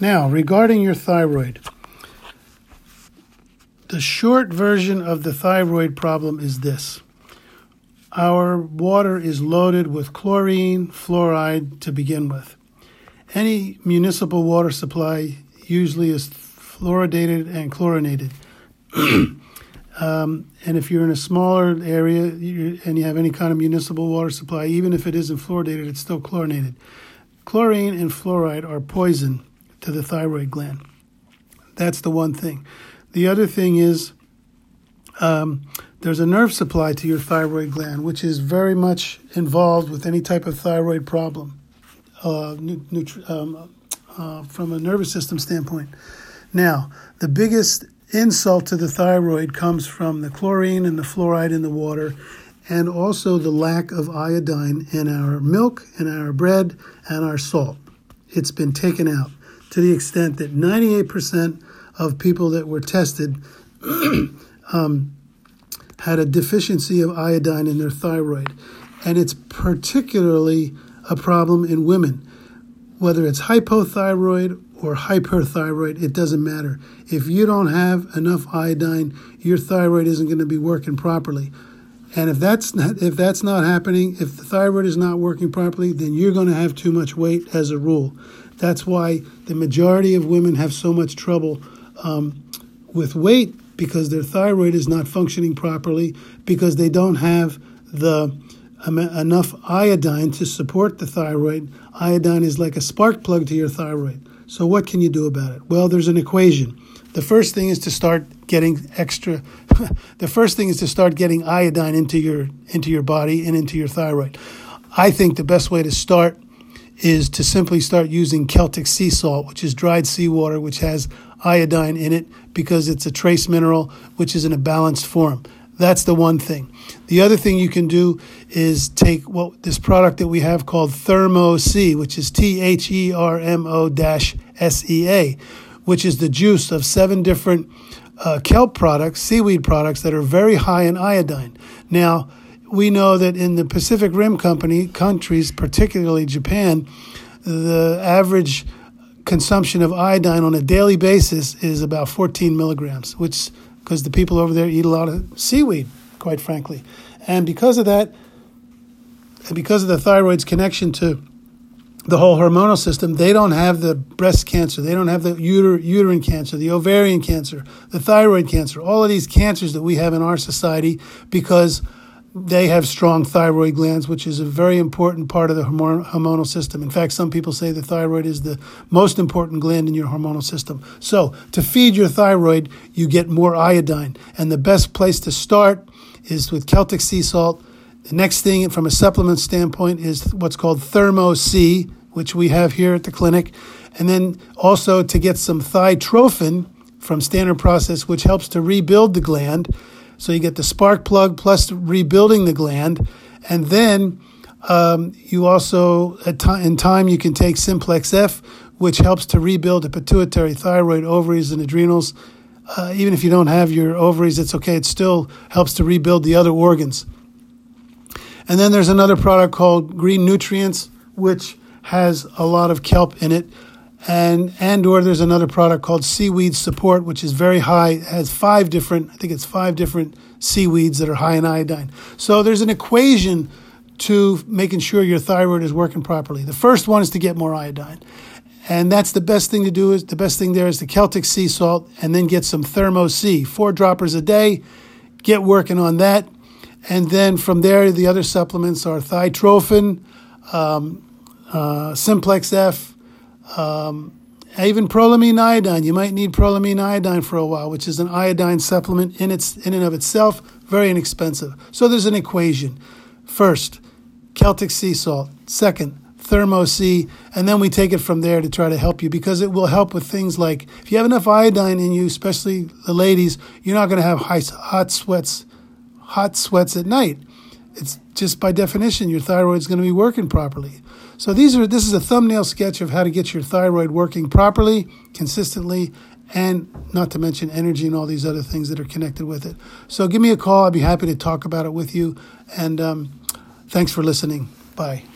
Now, regarding your thyroid, the short version of the thyroid problem is this. Our water is loaded with chlorine, fluoride to begin with. Any municipal water supply usually is fluoridated and chlorinated. And if you're in a smaller area and you have any kind of municipal water supply, even if it isn't fluoridated, it's still chlorinated. Chlorine and fluoride are poison to the thyroid gland. That's the one thing. The other thing is there's a nerve supply to your thyroid gland, which is very much involved with any type of thyroid problem from a nervous system standpoint. Now, the biggest insult to the thyroid comes from the chlorine and the fluoride in the water, and also the lack of iodine in our milk, in our bread, and our salt. It's been taken out to the extent that 98% of people that were tested had a deficiency of iodine in their thyroid. And it's particularly a problem in women. Whether it's hypothyroid or hyperthyroid, it doesn't matter. If you don't have enough iodine, your thyroid isn't going to be working properly. And if that's not happening, if the thyroid is not working properly, then you're going to have too much weight as a rule. That's why the majority of women have so much trouble with weight, because their thyroid is not functioning properly, because they don't have enough iodine to support the thyroid. Iodine is like a spark plug to your thyroid. So what can you do about it? Well, there's an equation. The first thing is to start getting iodine into your body and into your thyroid. I think the best way to start is to simply start using Celtic sea salt, which is dried seawater, which has iodine in it because it's a trace mineral, which is in a balanced form. That's the one thing. The other thing you can do is take this product that we have called Thermo-C, which is THERMO-SEA, which is the juice of 7 different kelp products, seaweed products that are very high in iodine. Now, we know that in the Pacific Rim countries, particularly Japan, the average consumption of iodine on a daily basis is about 14 milligrams, because the people over there eat a lot of seaweed, quite frankly. And because of that, and because of the thyroid's connection to the whole hormonal system, they don't have the breast cancer, they don't have the uterine cancer, the ovarian cancer, the thyroid cancer, all of these cancers that we have in our society, because they have strong thyroid glands, which is a very important part of the hormonal system. In fact, some people say the thyroid is the most important gland in your hormonal system. So to feed your thyroid, you get more iodine. And the best place to start is with Celtic sea salt. The next thing from a supplement standpoint is what's called Thermo-C, which we have here at the clinic. And then also to get some Thytrophin from Standard Process, which helps to rebuild the gland. So you get the spark plug plus rebuilding the gland. And then you also, in time, you can take Simplex F, which helps to rebuild the pituitary, thyroid, ovaries, and adrenals. Even if you don't have your ovaries, it's okay. It still helps to rebuild the other organs. And then there's another product called Green Nutrients, which has a lot of kelp in it. Or there's another product called Seaweed Support, which is very high. It has 5 different seaweeds that are high in iodine. So there's an equation to making sure your thyroid is working properly. The first one is to get more iodine. And that's the best thing to do. The best thing there is the Celtic sea salt, and then get some Thermo-C, 4 droppers a day. Get working on that. And then from there, the other supplements are Thytrophin, Simplex F, even prolamine iodine. You might need prolamine iodine for a while, which is an iodine supplement in and of itself, very inexpensive. So there's an equation. First, Celtic sea salt. Second, Thermo-C, and then we take it from there to try to help you, because it will help with things like, if you have enough iodine in you, especially the ladies, you're not going to have hot sweats at night. It's just by definition, your thyroid's going to be working properly. So this is a thumbnail sketch of how to get your thyroid working properly, consistently, and not to mention energy and all these other things that are connected with it. So give me a call. I'd be happy to talk about it with you. And thanks for listening. Bye.